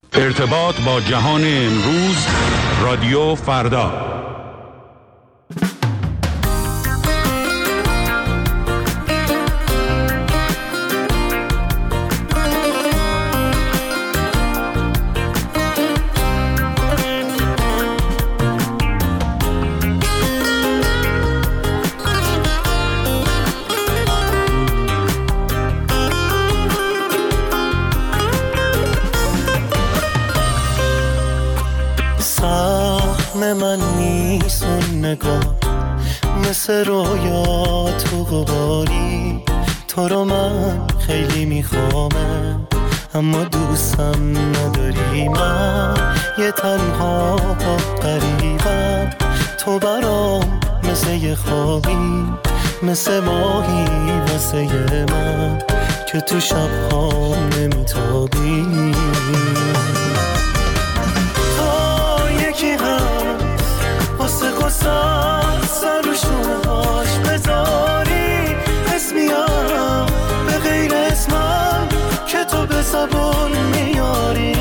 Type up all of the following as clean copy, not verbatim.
ارتباط با جهان امروز، رادیو فردا. من نیست اون نگاه مثل رویا تو غباری، تو رو من خیلی میخوامه اما دوستم نداری. من یه تنها غریبم، تو برام مثل یه خوابی، مثل ماهی واسه من که تو شب‌ها نمیتابی. واسه قصد سر و شونهاش بذاری اسمیم به غیر اسمم که تو به زبون میاری.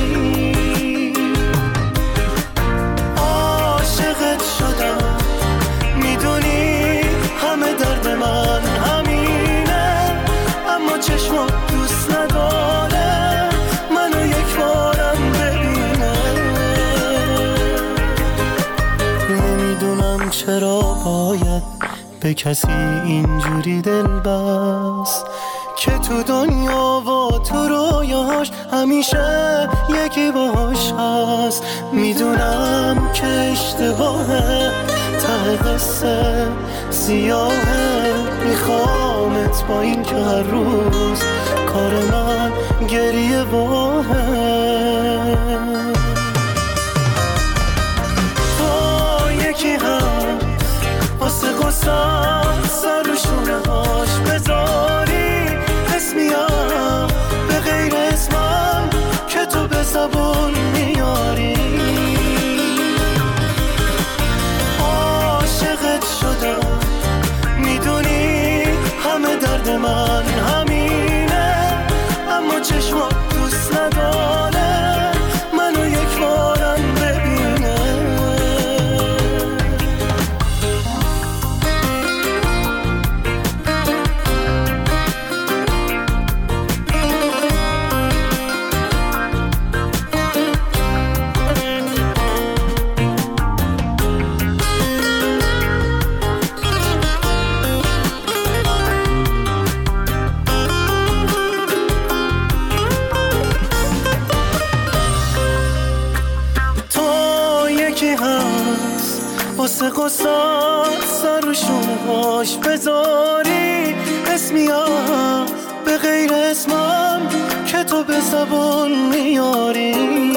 عاشقت شدم میدونی همه درد من همینه، اما چشمات دوست نداره منو یک بارم ببینه. نمیدونم چرا باید به کسی اینجوری دل بست که تو دنیا و تو رویاش همیشه یکی باش هست. میدونم که اشتباهه، ته قصه سیاهه، میخوامت با این که هر روز کار من گریه واهه. یکی هم واسه قصد سر و شونهاش بذاری اسمیم به غیر اسمم که تو به زبون میاری. عاشقت شدم میدونی همه درد من همینه، اما چشمات دوست نداره منو یک بارم ببینه. واسه قصد سر و شونهاش بذاری اسمیم به غیر اسمم که تو به زبون میاری.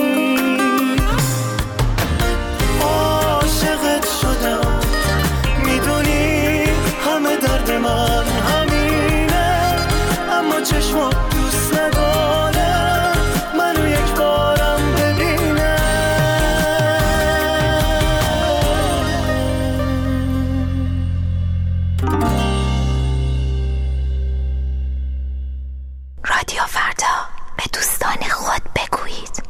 عاشقت شدم میدونی همه درد من همینه، اما چشمات دوست نداره منو یک بارم ببینه. رادیو فردا، به دوستان خود بگویید.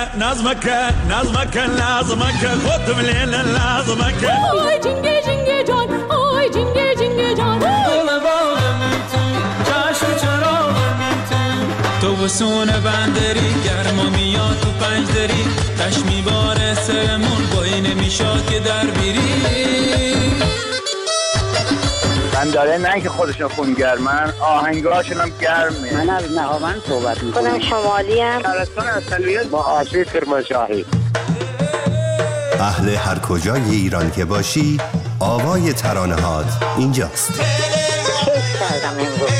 نظمك خود مليل لازمك آی جنگه جنگه جان آی جنگه جنگه جان گل باغم تو چشم چراغم تو بسون بندری گرما میاد تو پنجدری تش میباره سرمون بایی نمیشاد که در بیری بنداره نه که خودشون خونگرمن آهنگاشون هم گرمه. من از نهاوند صحبت میکنم. خودم شمالی ام. شهرستان اصلیت با آسی کرمانشاهی. اهل هر کجای ایران که باشی آوای ترانه‌هات اینجاست. کیف کردم امروز.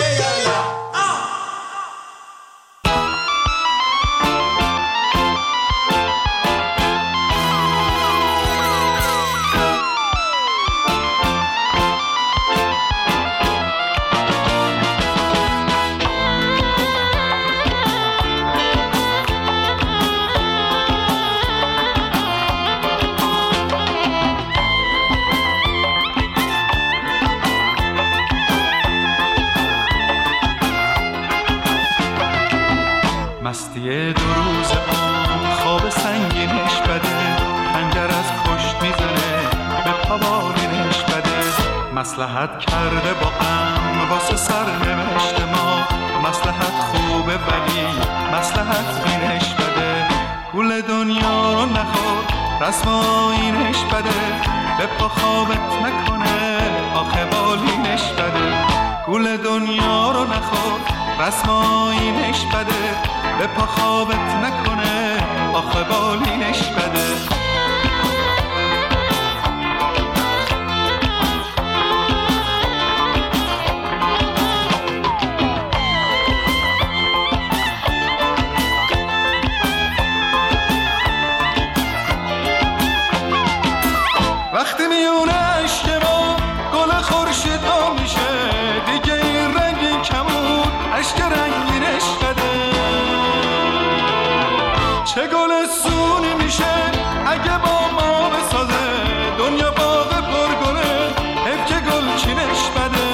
مستی دو روز اون خواب سنگینش بده خنجر از پشت میزنه به پاوالینش بده مصلحت کرده با غم واسه سرنوشت ما مصلحت خوبه ولی مصلحت بینش بده گول دنیا رو نخور رسم آیینش بده به پا خوابت نکنه آخه بالینش بده گول دنیا رو نخور رسم آیینش بده به پا خوابت نکنه آخه بالینش بده وقتی میونه عشق ما گل خورشید ها میشه دیگه این رنگی کمون عشق رنگینش بده چه گل سونی میشه اگه با ما بسازه دنیا باغ پرگله حیف که گل چینش بده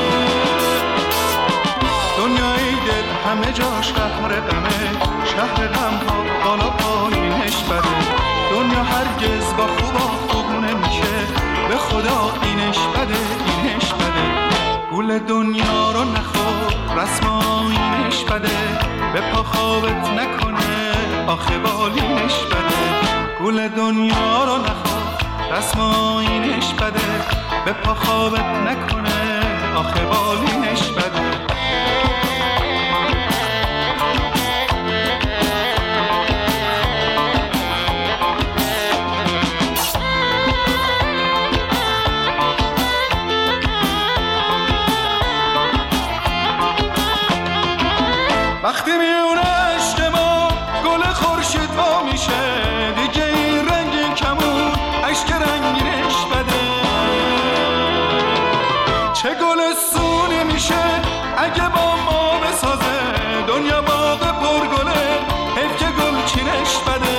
دنیای دل همه جاش قهر غمه شهر غم ها بالا پایینش بده دنیا هرگز با خوب نمیشه به خدا اینش بده اینش بده گول دنیا رو نخور رسم آیینش بده به پا خوابت نکنه آخه بالینش بده گول دنیا رو نخور رسم آیینش بده به پا خوابت نکنه آخه بالینش بده وقتی میونه عشق ما گل خورشید وا میشه دیگه این رنگین کمون عشق رنگینش بده چه گل سونی میشه اگه با ما بسازه دنیا باغ پرگله حیف که گل چینش بده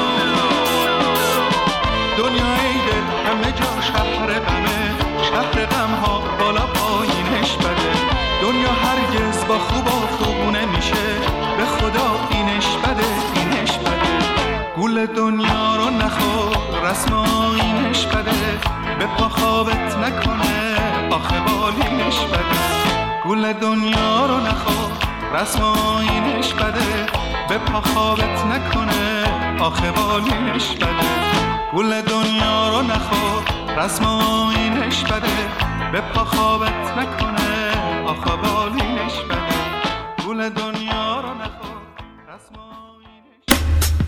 دنیای دل همه جا شهر غمه شهر غم ها بالا پایینش بده دنیا هرگز با خوب نمیشه به خدا اینش بده اینش بده گول دنیا رو نخور رسم آیینش بده به پا خوابت نکنه آخه بالینش بده گول دنیا رو نخور رسم آیینش بده به پا خوابت نکنه آخه بالینش بده گول دنیا رو نخور رسم آیینش بده به پا خوابت نکنه آخه بالینش بده گول دنیا رو نخور رسم آیینش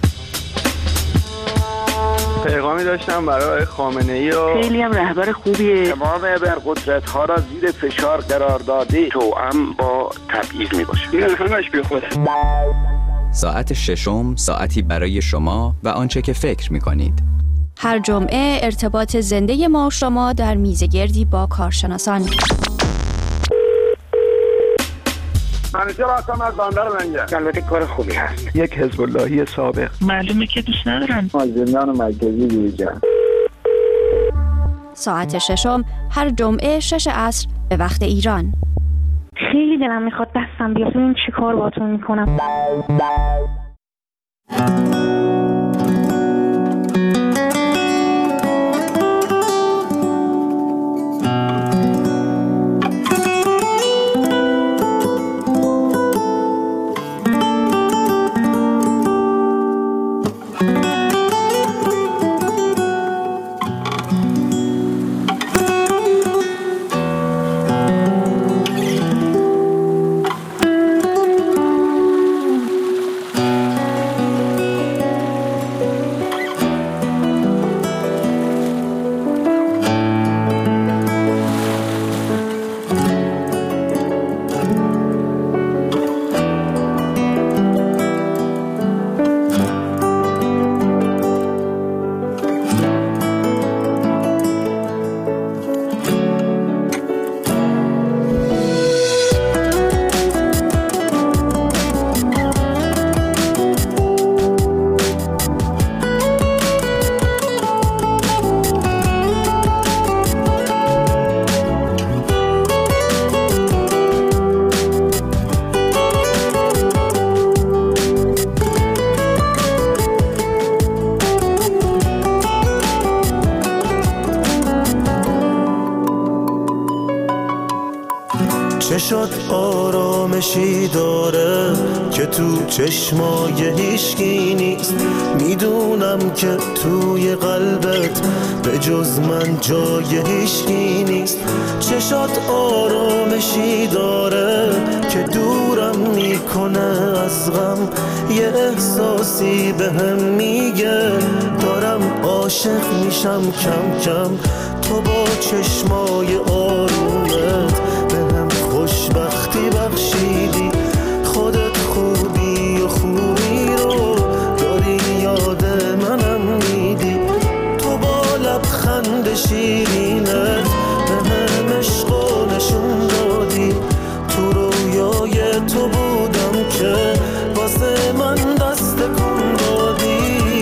پیغامی داشتم برای خامنه‌ای و خیلی هم رهبر خوبیه تمام ابرقدرت ها را زیر فشار قرار داده توأم با تبعیض میباشه این همش بی خوده ساعت ششم ساعتی برای شما و آنچه که فکر می‌کنید. هر جمعه ارتباط زنده ما شما در میزگردی با کارشناسان. منیجر هستم از بندر لنگر. البته کار خوبی هست. یک حزب اللهی سابق. معلومه که دوست ندارن. زندان مرکزی دیجا. ساعت ششم هر جمعه 6 عصر به وقت ایران. خیلی دلم میخواد دستم بیاد. این چی کار باهاتون میکنم؟ شد آرامشی داره که تو چشمای هیچکی نیست. میدونم که توی قلبت به جز من جای هیچکی نیست. چشات آرامشی داره که دورم میکنه از غم. یه احساسی بهم میگه دارم عاشق میشم کم کم. تو با چشمای آرومت بهم خوشبختی بخشیدی. خودت خوبی و خوبی رو داری یاد منم میدی. تو با لبخند شیرینت بهم عشقو نشون دادی. تو رویای تو بودم که واسه من دست کن دادی.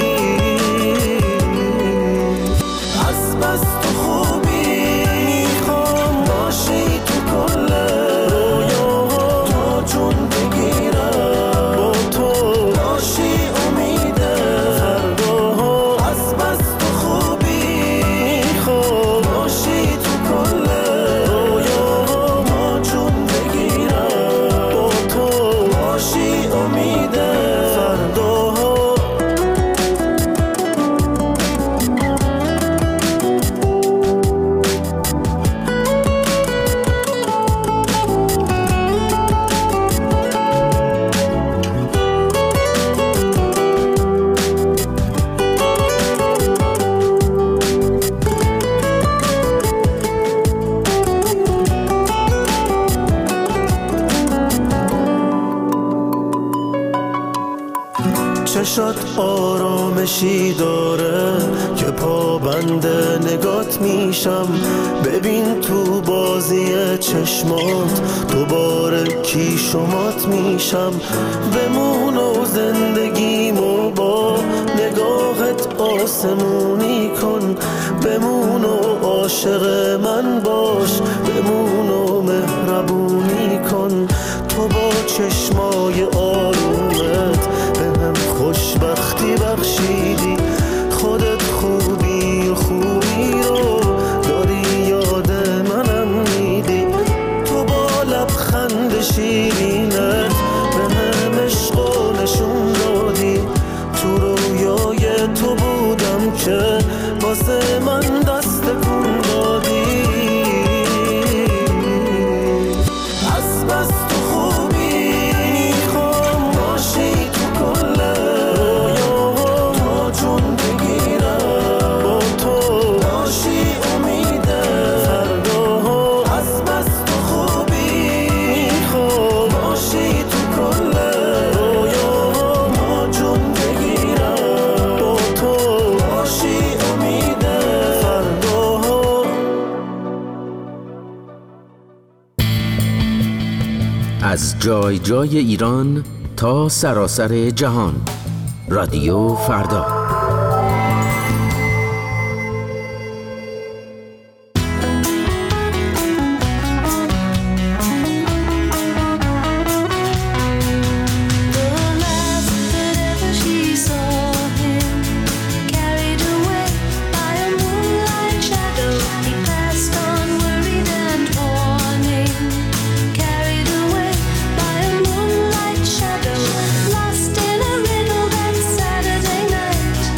از بس تو خوبی میخوام باشی تو کل رویاها. تو جون بگیرم با تو باشی امید فرداها. از بس تو خوبی میخوام باشی تو کل رویاها. ما جون بگیرم با تو باشی امید فرداها. چشات آرامشی داره که پابند نگات میشم. ببین تو بازی چشمات دوباره کی شمات میشم. بمون و زندگیمو با نگاهت آسمونی کن. بمون و عاشق من باش. بمون و مهربونی کن. تو با چشمای آرومت بهم خوشبختی بخشیدی. خودت خوبی و خوبی رو داری یاد منم میدی. تو با لبخند شیرینت بهم عشقو نشون دادی. تو رویای تو بودم که واسه من دست کن دادی. از بس تو خوبی میخوام باشی تو کل رویاها. تا جون بگیرم با تو باشی امید فرداها. از بس تو خوبی میخوام باشی تو کل رویاها. ما جون بگیرم با تو باشی امید فرداها. از جای جای ایران تا سراسر جهان. رادیو فردا. Lost in a riddle that Saturday night.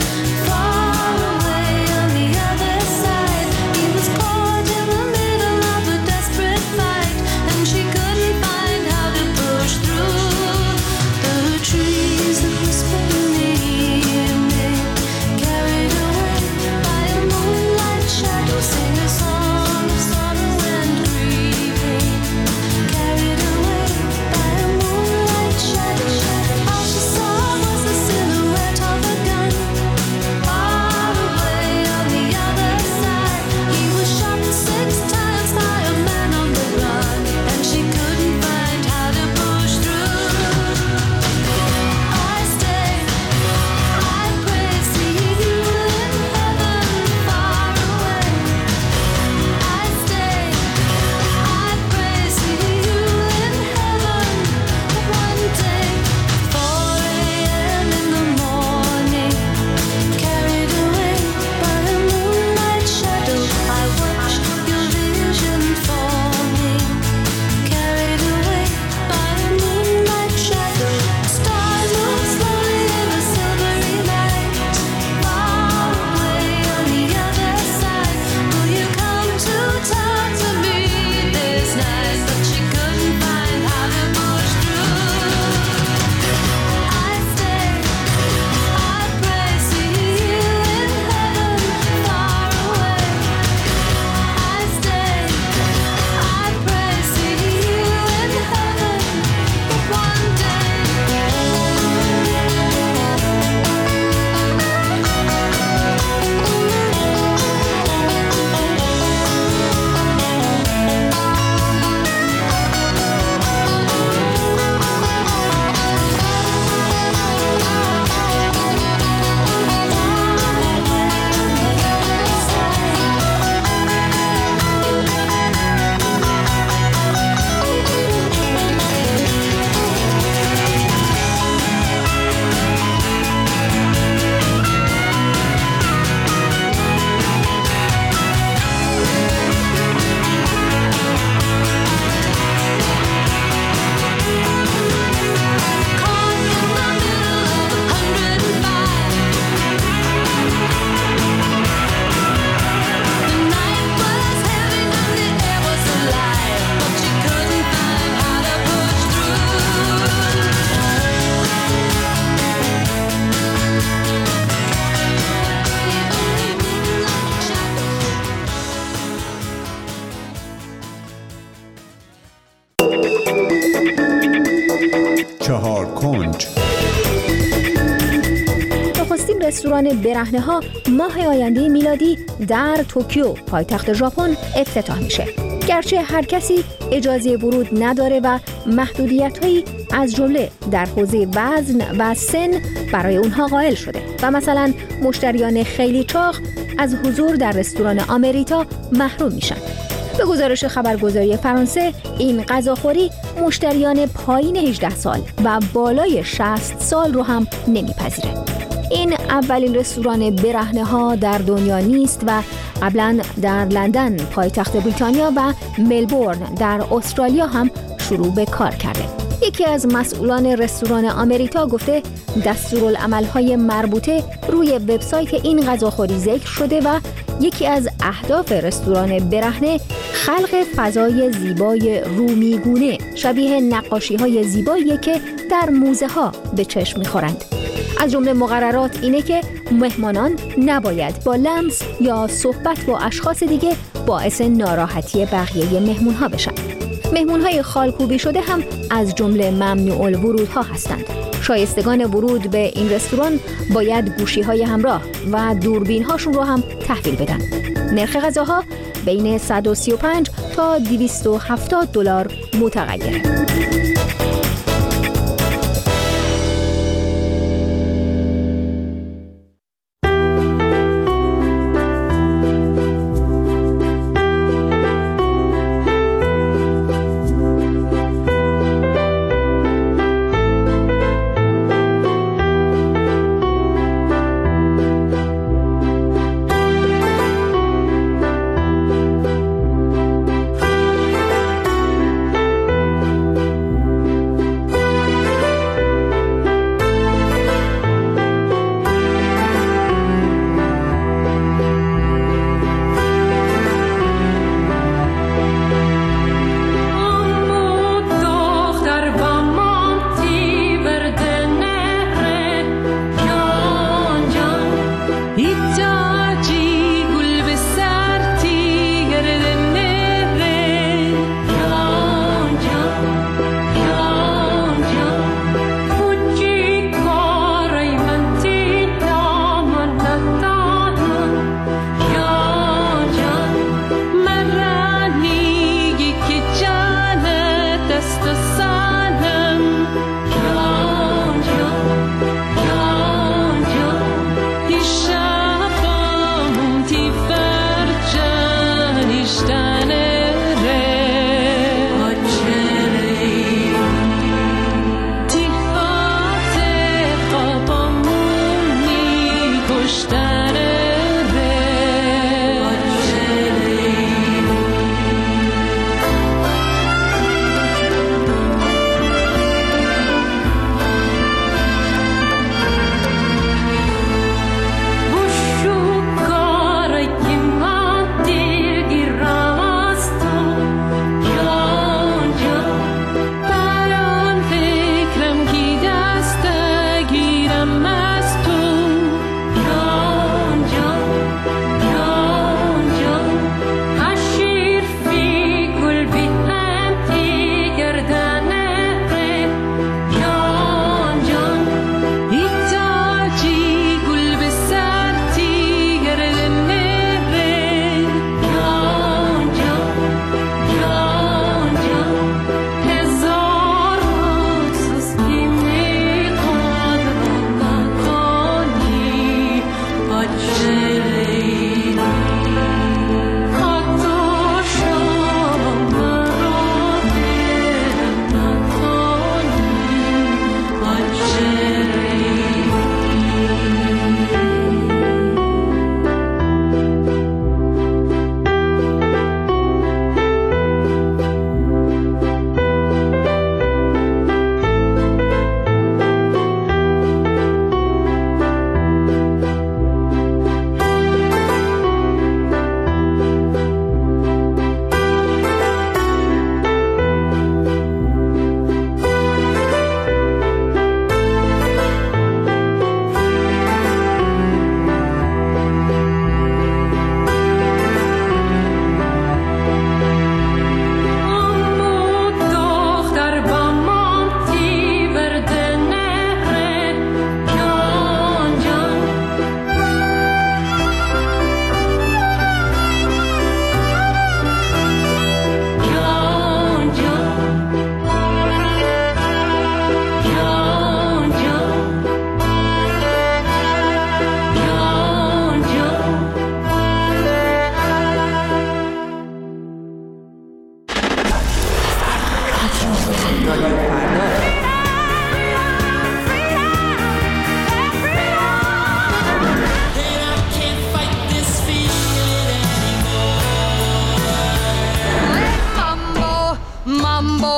رستوران برهنه‌ها ماه آینده میلادی در توکیو پایتخت ژاپن افتتاح میشه. گرچه هر کسی اجازه ورود نداره و محدودیت‌هایی از جمله در حوزه وزن و سن برای اونها قائل شده و مثلا مشتریان خیلی چاق از حضور در رستوران آمریتا محروم میشن. به گزارش خبرگزاری فرانسه، این غذاخوری مشتریان پایین 18 سال و بالای 60 سال رو هم نمیپذیره. این اولین رستوران برهنه‌ها در دنیا نیست و قبلا در لندن پایتخت بریتانیا و ملبورن در استرالیا هم شروع به کار کرده. یکی از مسئولان رستوران آمریتا گفته دستورالعمل‌های مربوطه روی وبسایت این غذاخوری ذکر شده و یکی از اهداف رستوران برهنه خلق فضای زیبای رومیگونه شبیه نقاشی‌های زیبایی که در موزه‌ها به چشم می‌خورند. از جمله مقررات اینه که مهمانان نباید با لمس یا صحبت با اشخاص دیگه باعث ناراحتی بقیه مهمون‌ها بشن. مهمون‌های خالکوبی شده هم از جمله ممنوع الورودها هستند. شایستگان ورود به این رستوران باید گوشی‌های همراه و دوربین‌هاشون رو هم تحویل بدن. نرخ غذاها بین 135 تا 270 دلار متغیره.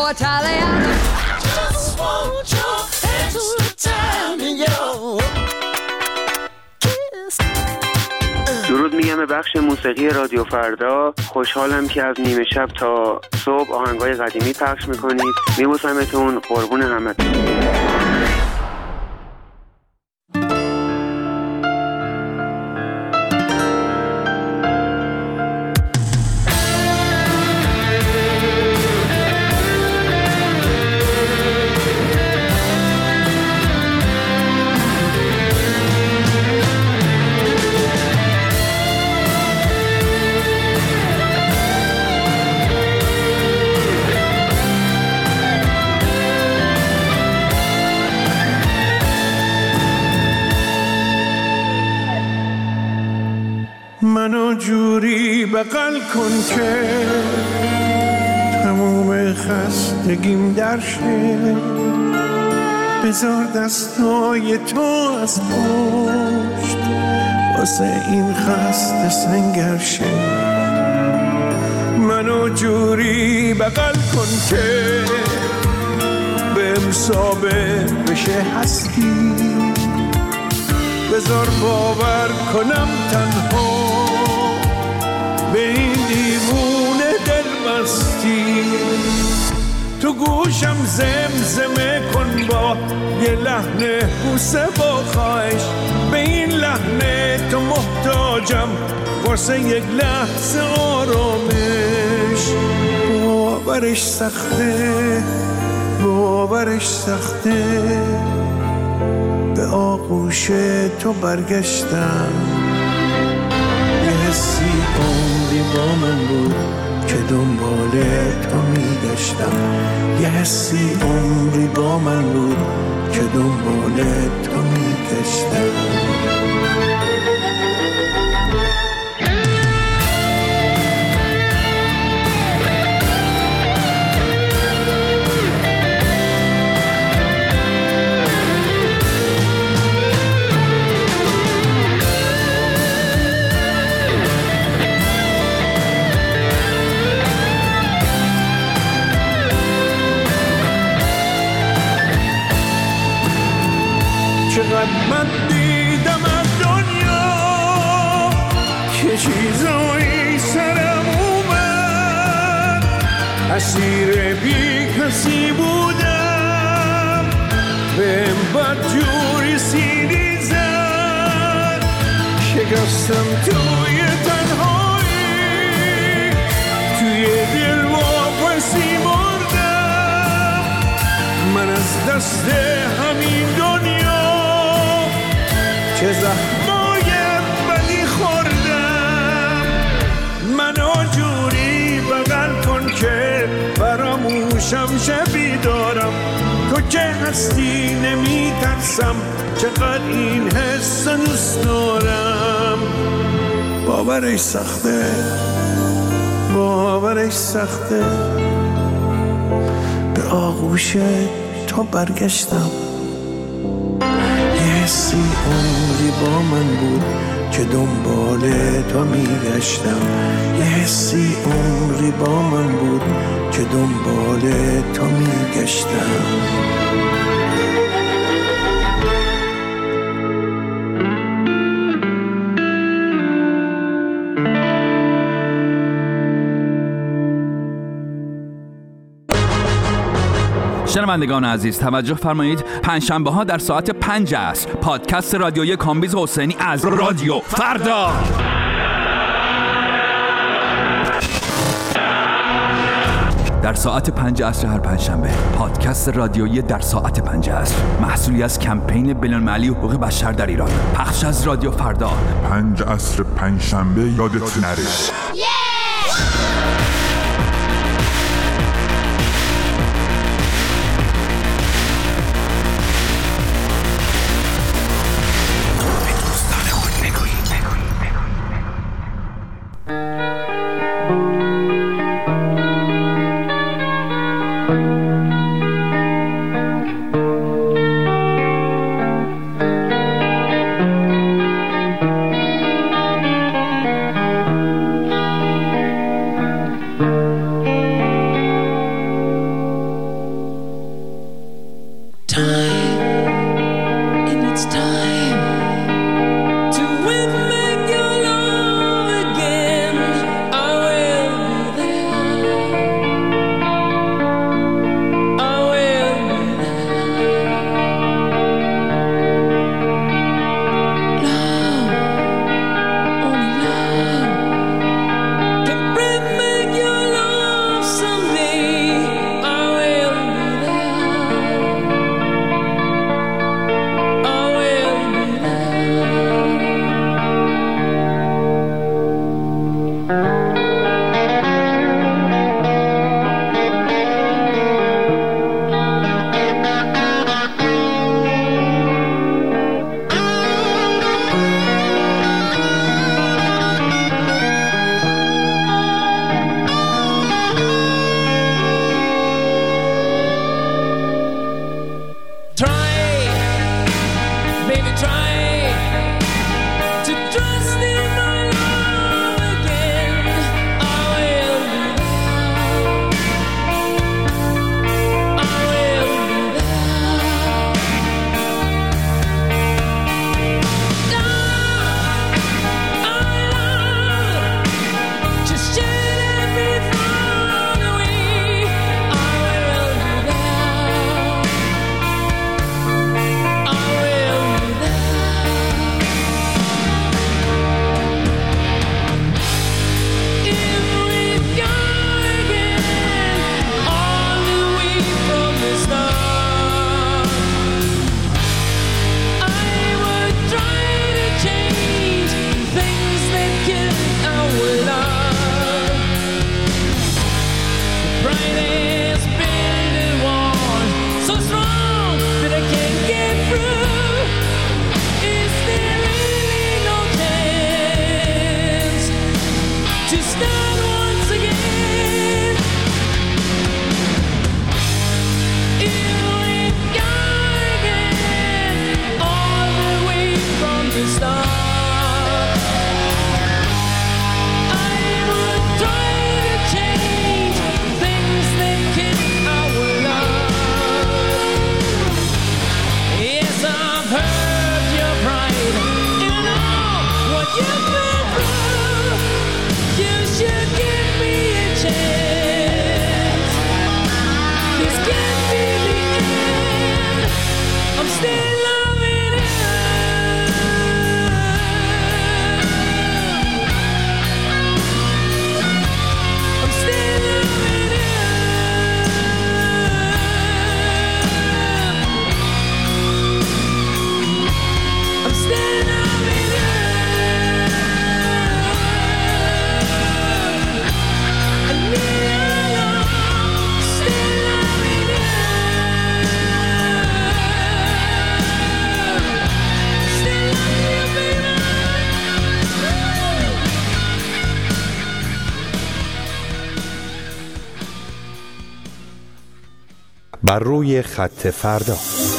Italiano. Just want your extra time in your kiss. درود میگم به بخش موسیقی رادیو فردا. خوشحالم که از نیمه شب تا صبح آهنگای قدیمی پخش میکنید. میبوسمتون، قربون همتون. منو جوری بغل کن که تموم خستگیم درشه، بذار دستای تو از پشت واسه این خسته سنگر شه. منو جوری بغل کن که بهم ثابت بشه هستی، بذار باور کنم تنها به این دیوونه دل بستی. تو گوشم زمزمه کن با یه لحن بوسه با خواهش، به این لحن تو محتاجم واسه یک لحظه آرامش. باورش سخته، باورش سخته، به آغوش تو برگشتم. یه حسی عمری با من بود که دنبال تو میگشتم. یه حسی عمری با من بود که دنبال تو میگشتم. چقدر من دیدم از دنیا که چیزایی سرم اومد، اسیر بی کسی بودم، بهم بدجوری سینی زد. شکستم توی تنهایی، توی دل واپسی مردم. من از دست همین دنیا چه زخمای بدی خوردم. منو جوری بغل کن که فراموشم شبی دارم. تو که هستی نمی ترسم، چقدر این حس دوست دارم. باورش سخته، باورش سخته، به آغوش تو برگشتم. حسی عمری با من بود که دنبال تو میگشتم. یه حسی عمری با من بود که دنبال تو میگشتم. شنوندگان عزیز توجه فرمایید، پنجشنبه ها در ساعت 5 عصر پادکست رادیویی کامبیز حسینی از رادیو فردا. در ساعت 5 عصر هر پنجشنبه پادکست رادیویی در ساعت 5 عصر، محصولی از کمپین بین‌المللی حقوق بشر در ایران، پخش از رادیو فردا. 5 عصر پنجشنبه یادت نره. بر روی خط فردا.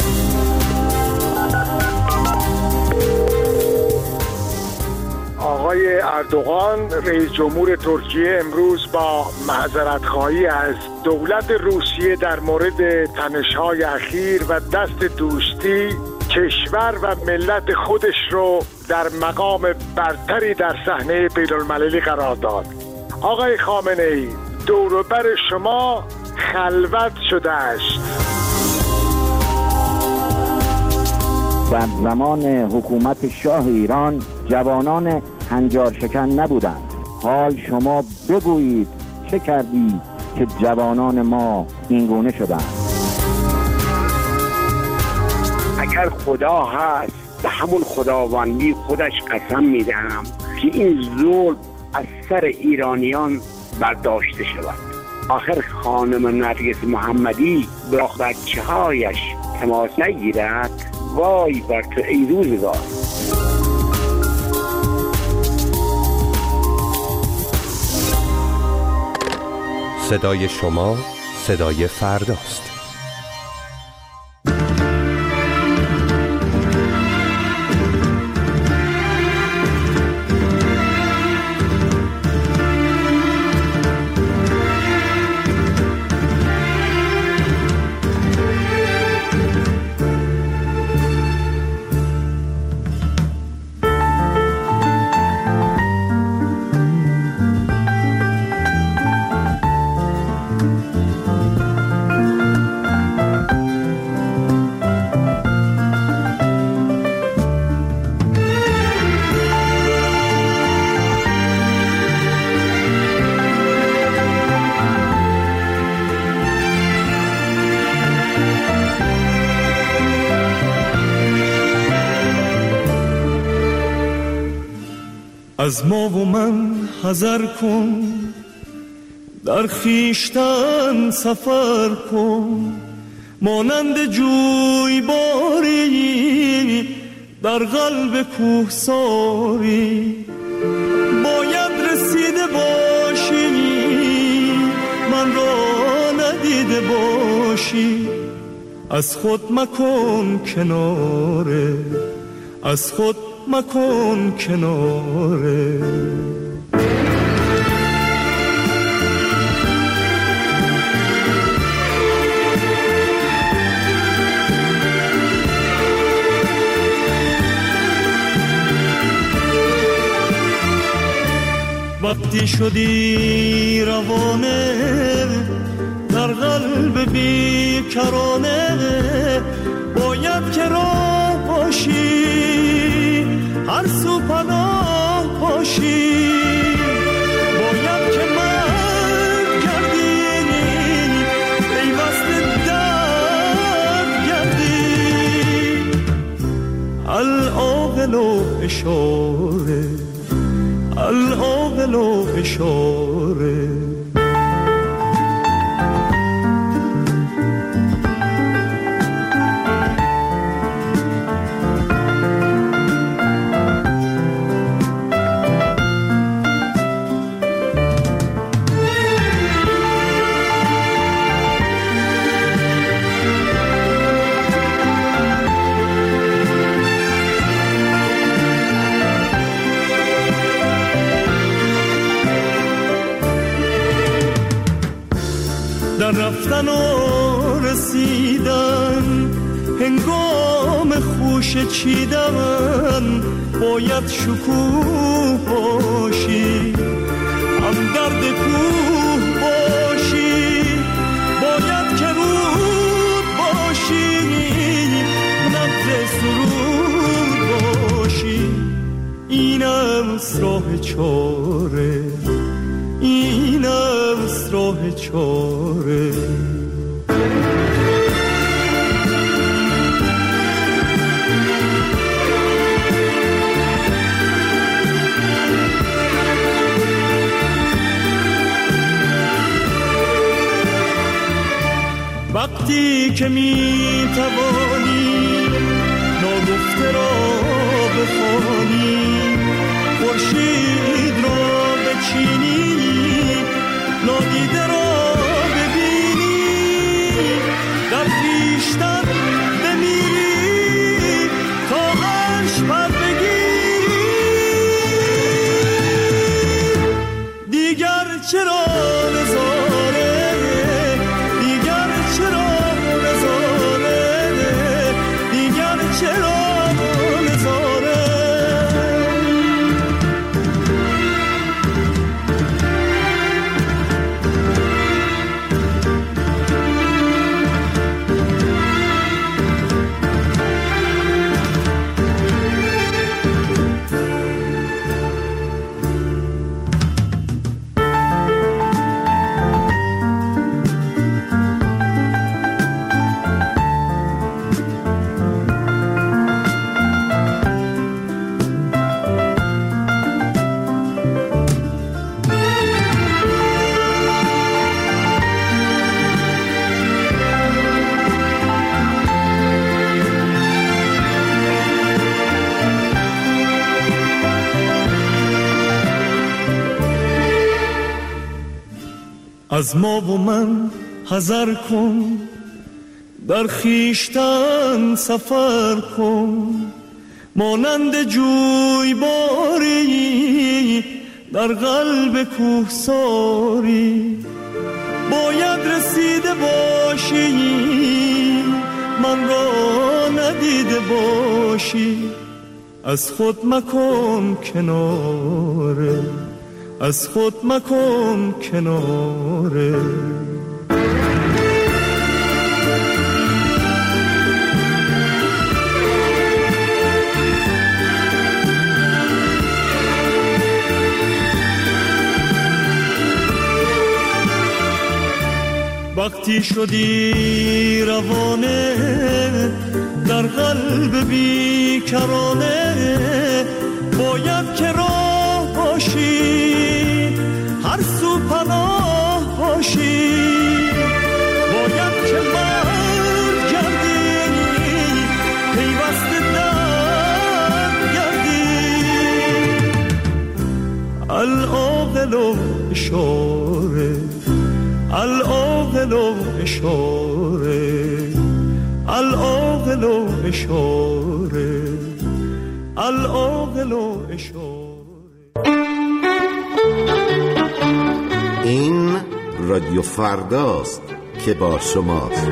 آقای اردوغان رئیس جمهور ترکیه امروز با معذرت خواهی از دولت روسیه در مورد تنش‌های اخیر و دست دوستی کشور و ملت خودش رو در مقام برتری در صحنه بین‌المللی قرار داد. آقای خامنه‌ای، دور و بر شما خلوت شده است. در زمان حکومت شاه ایران جوانان هنجار شکن نبودند. حال شما بگویید چه کردید که جوانان ما اینگونه شدند؟ اگر خدا هست به همون خداوندی خودش قسم میدهم که این ظلم از سر ایرانیان برداشته شود. آخر خانم نرگس محمدی با بچه هایش تماس نگیرد. وای بر تو ای روزگار. صدای شما صدای فرداست. از ما و من حذر کن، در خیشتن سفر کن، مانند جویباری در قلب کوهساری. باید رسیده باشی من را ندیده باشی. از خود مکن کناره، از خود مکن کناره. وقتی شدی روانه در قلب بیکرانه، باید که راه باشی هر سو پناه باشی. باید که مرد گردی پیوست درد گردی. العاقل و اشاره، العاقل و اشاره. در رفتن و رسیدن هنگام خوش چیدن، باید شکوه باشی هم درد کوه باشی. باید که رود باشی نبض سرود باشی. اینم راه چاره، اینم راه چاره. وقتی که می توانی ناگفته را بخوانی، خورشید را بچینی، نادیده را ببینی، در چرا نزاره، دیگر چرا نزاره، دیگر چرا نزاره. از ما و من حذر کن، در خیشتن سفر کن، مانند جویباری در قلب کوهساری. باید رسیده باشی من را ندیده باشی، از خود مکن کناره، از خود مکن کناره. وقتی شدی روانه در قلب بیکرانه، باید که راه باشی هر سو پناه باشی. باید که برگردی پیوسته در گردی. العاقل و اشاره، العاقل و اشاره، العاقل و اشاره، العاقل و اشاره. این رادیو فرداست که با شماست.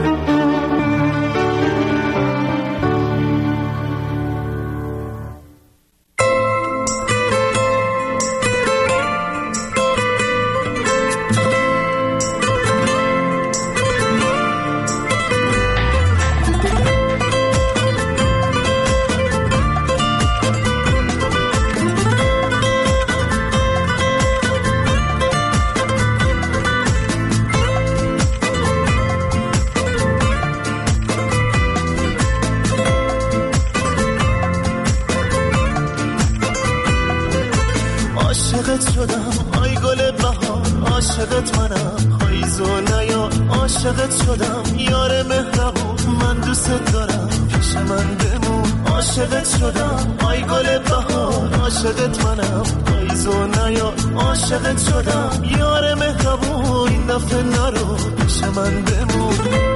عاشقت شدم آی گل بهار، عاشقت منم پاییز و نیا. عاشقت شدم یار مهربون، من دوست دارم پیش من بمون. عاشقت شدم آی گل بهار، عاشقت منم پاییز و نیا. عاشقت شدم یار مهربون، این دفعه نرو پیش من بمون.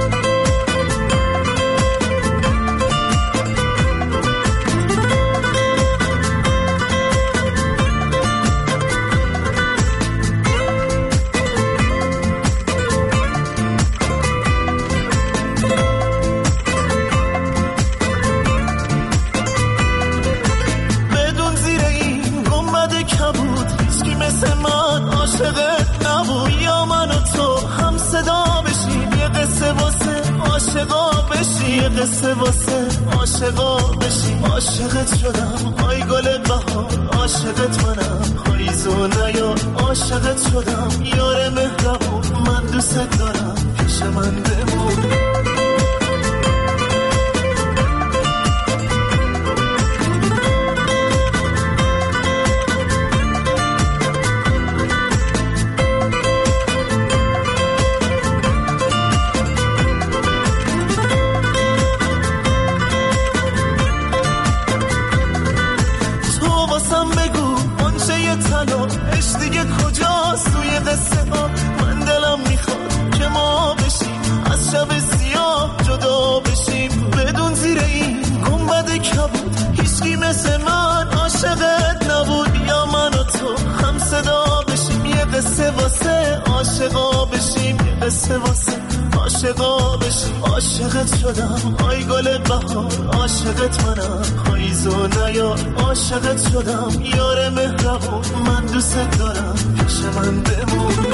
عاشقت نبود یا من و تو هم صدا بشیم، یه قصه واسه عاشقا بشیم، یه قصه واسه عاشقا بشیم. عاشقت شدم آی گل بهار، عاشقت منم پاییز و نیا. عاشقت شدم یار مهربون، من دوست دارم پیش من بمون. دیگه کجاست توی قصه ها؟ من دلم میخواد که ما بشیم از شب قصه واسه عاشقا بشی. عاشقت شدم آی گل بهار، عاشقت منم پاییزو نیار. عاشقت شدم یار مهربون، من دوست دارم پیش من بمون.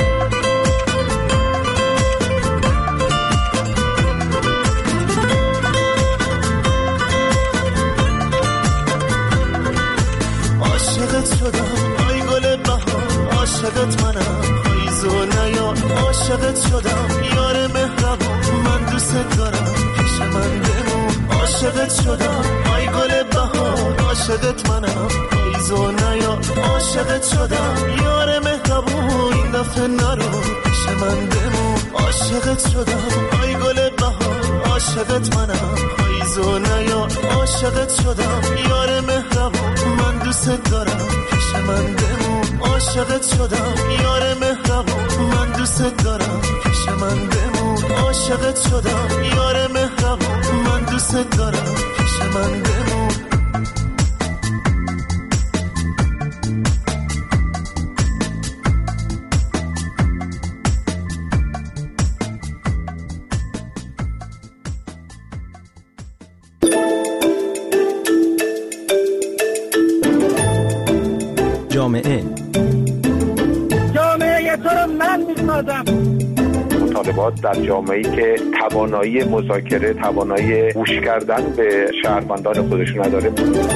عاشقت شدم آی گل بهار، عاشقت منم پاییزو نیار. عاشقت شدم یار مهربون، من دوست دارم پیش من بمون. عاشقت شدم آی گل بهار، عاشقت منم پاییزو نیار. عاشقت شدم یار مهربون، این دفعه نرو پیش من بمون. عاشقت شدم آی گل بهار، عاشقت منم پاییزو نیار. عاشقت شدم یار مهربون، من دوست دارم پیش من بمون. عاشقت شدم یار مهربون، من دوست دارم پیش من بمون. عاشقت شدم یار مهربون، من دوست دارم پیش من بمون. جامعه تو رو من میسازم. مطالبات در جامعه‌ای که توانایی مذاکره، توانایی گوش کردن به شهروندان خودشون نداره.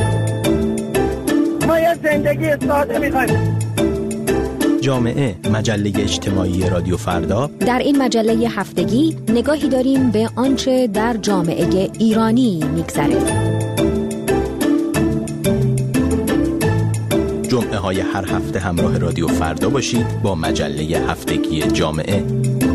ما یه زندگی ساده میخوایم. جامعه، مجله اجتماعی رادیو فردا. در این مجله هفتگی نگاهی داریم به آنچه در جامعه ایرانی میگذره. جمعه های هر هفته همراه رادیو فردا باشید با مجله هفتگی جامعه.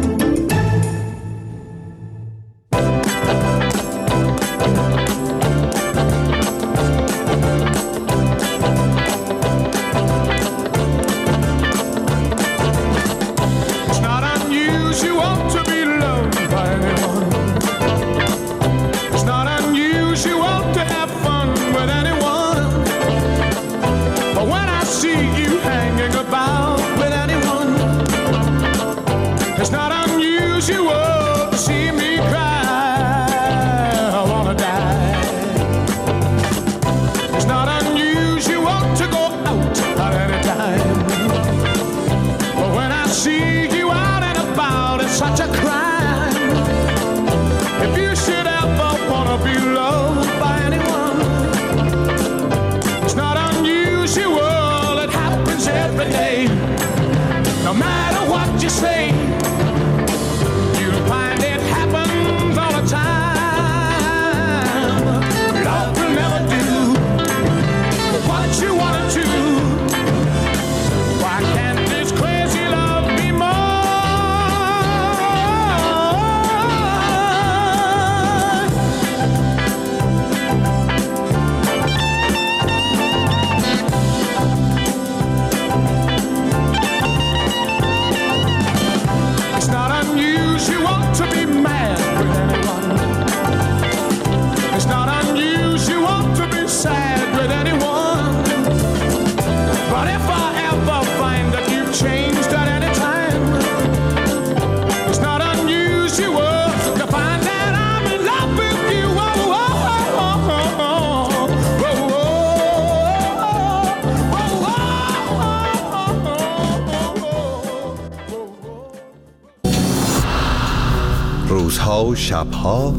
روزها و شبها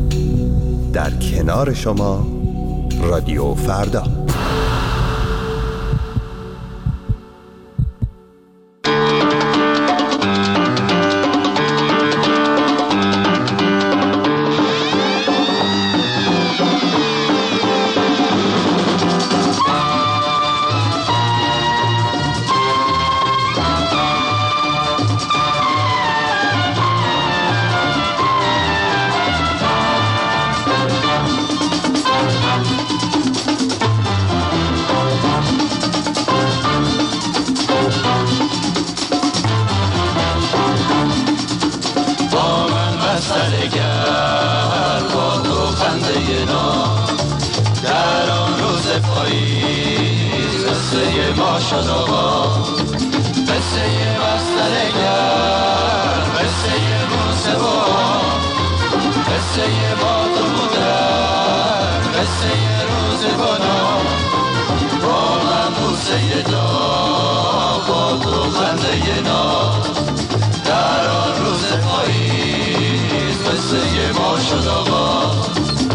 در کنار شما رادیو فردا. قصه بسترگر، قصه قصه با تو بودن، قصه روزگاران با من بوسه داغ، با تو خنده ناز. در آن روز پاییز قصه ما شد آغاز.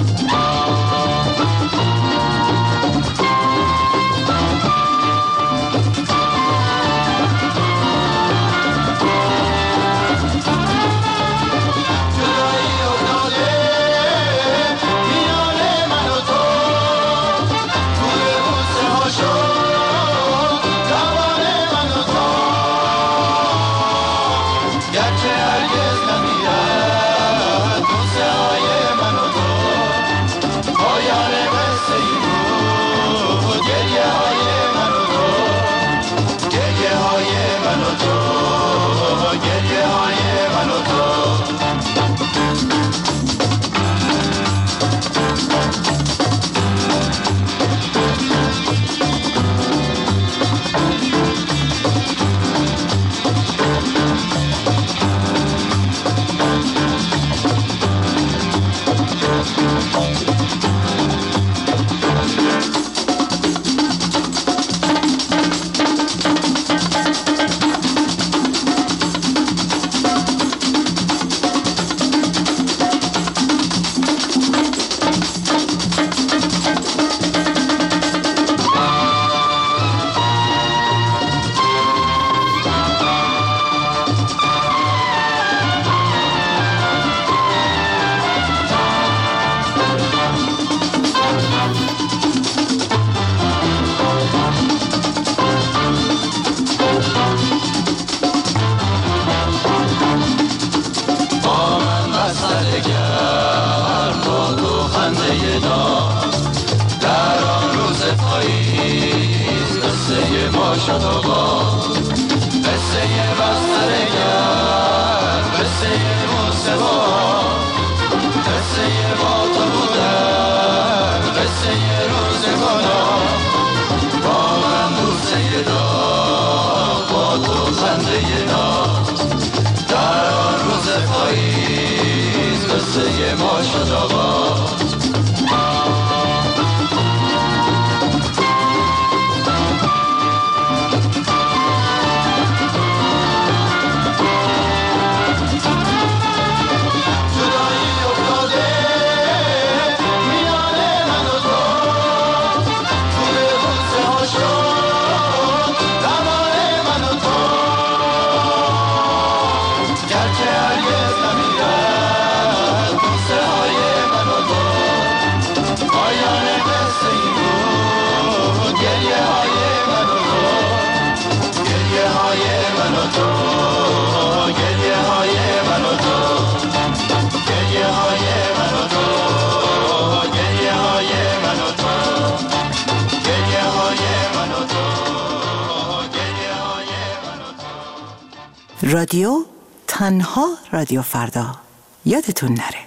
رادیو تنها رادیو فردا، یادتون نره.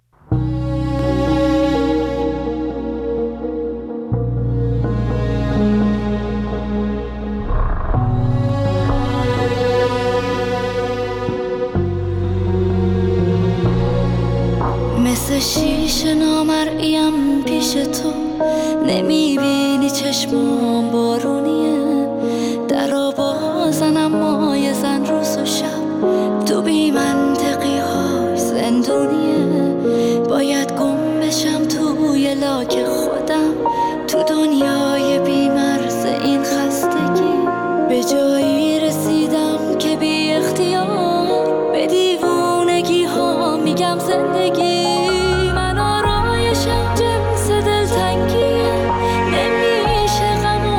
مثل شیشه نامرئیم پیش تو، نمیبینی چشمام بارونیه، درو بازنم مای زن روز و شب، تو بی منطقی های زندونیه، باید گم بشم توی لاک خودم، تو دنیای بی مرز این خستگی، به جایی رسیدم که بی اختیار به دیوونگی ها میگم زندگی، من آرایشم جنس دلتنگیه، نمیشه غم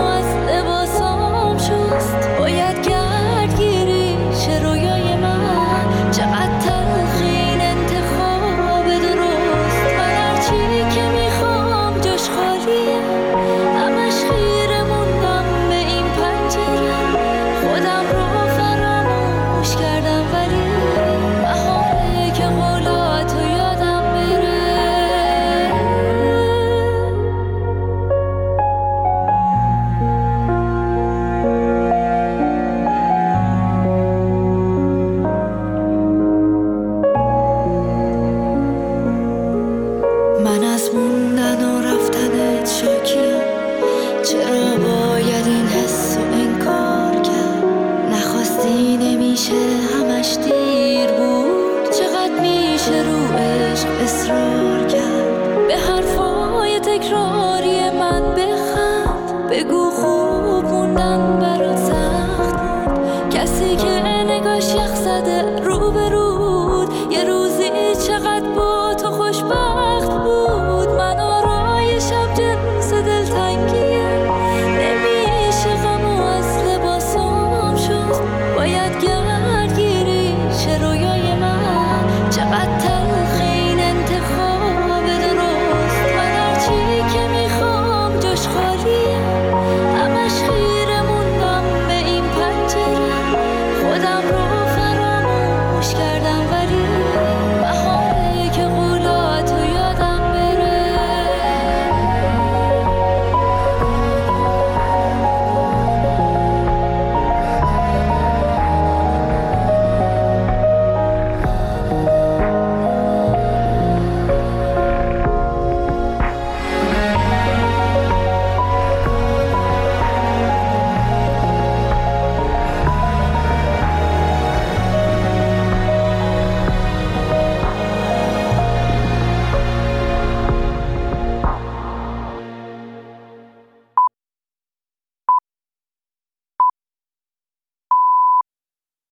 میشه همش دیر بود، چقدر میشه رو عشق اصرار کرد. به حرفای تکراری من بخند، بگو خوب موندن برات سخت بود. کسی که نگاش یخ زده